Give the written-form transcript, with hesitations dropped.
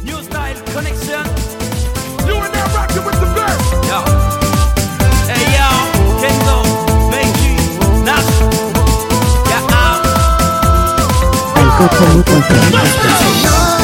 New style connection. You are now rocking with the best. Yo. Hey yo, Kenzo, Meiji, Nash. Yeah, out. El coche muy contento. Let's go.